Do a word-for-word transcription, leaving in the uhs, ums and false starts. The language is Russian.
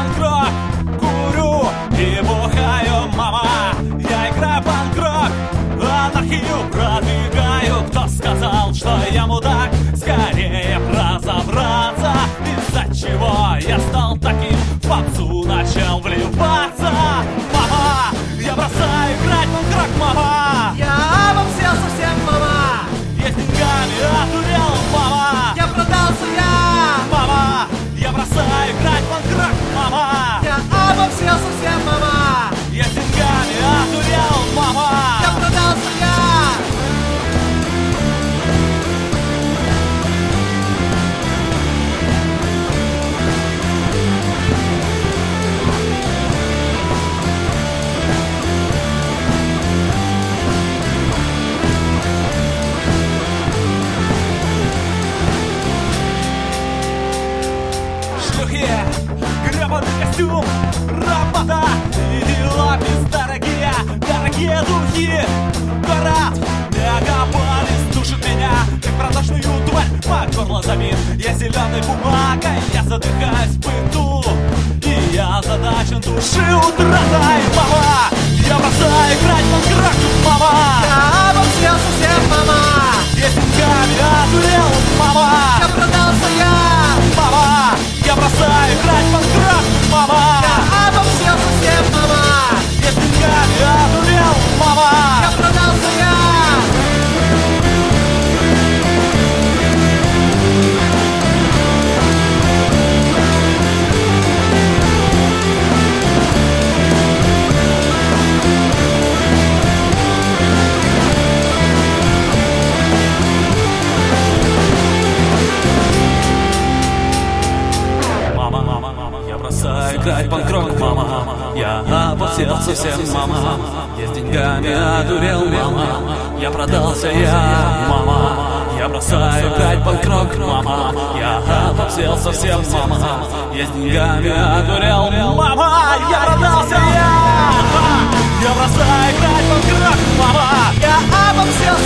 панк-рок, курю и бухаю, мама. Я играю панк-рок, анархию продвигаю. Кто сказал, что я мудак? Скорее разобраться, из-за чего я стал таким. В попсу начал вливаться. Мама, я бросаю играть панк-рок, мама. Я обомсел совсем, мама. Я с деньгами отурел, мама. Я продался, я. Мама, я бросаю играть панк-рок, мама. Я обомсел совсем, мама. Я с деньгами отурел, мама. Я продался, я. Гребаный костюм, работа и офис дорогие, дорогие духи. Город, мегаполис душит меня, как продажную тварь, по горло забит. Я зеленой бумагой, я задыхаюсь в быту, и я задачен души утратой. Мама, я бросаю играть панк-рок, мама. Я обомсел совсем, мама. Я с деньгами отурел, мама. Я продался, я. Мама, я бросаю играть панк-рок, мама. Я обомсел совсем, мама. Я с деньгами отурел, мама. Я продался, я. Играть панк-рок, мама. Я обомсел совсем, мама. Я с деньгами одурел, мама. Я продался, я, мама. Я бросаю играть панк-рок, мама. Я обомсел совсем, мама. Я с деньгами одурел, мама. Я продался, я. Я бросаю играть панк-рок, мама. Я обомсел